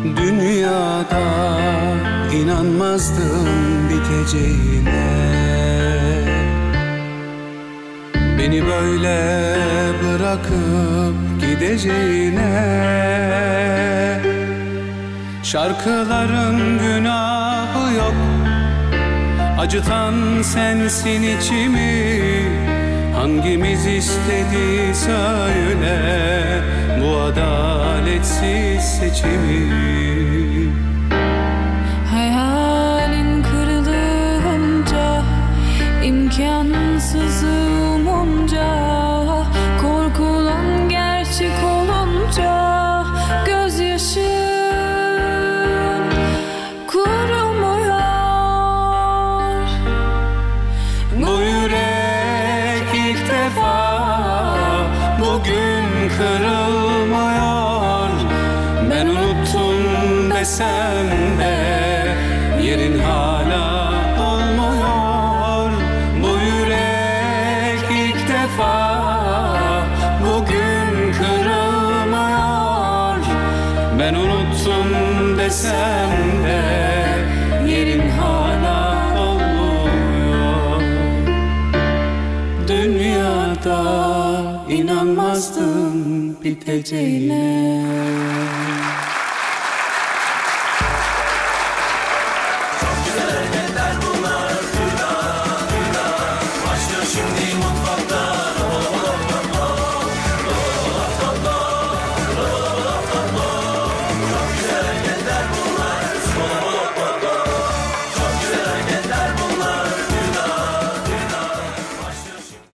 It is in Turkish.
Dünyada inanmazdım biteceğine, beni böyle bırakıp gideceğine. Şarkıların günahı yok, acıtan sensin içimi. Hangimiz istedi söyle bu adaletsiz seçimi? Hayalin kırılınca, imkansız umunca, korkulan gerçek olunca gözyaşın kurumuyor. Bu yürek ilk defa bugün kırılmıyor. Ben unuttum desem de yerin hala olmuyor. Bu yürek ilk defa bugün kırılmıyor. Ben unuttum desem de yerin hala olmuyor. Dünyada inanmazdım biteceğine.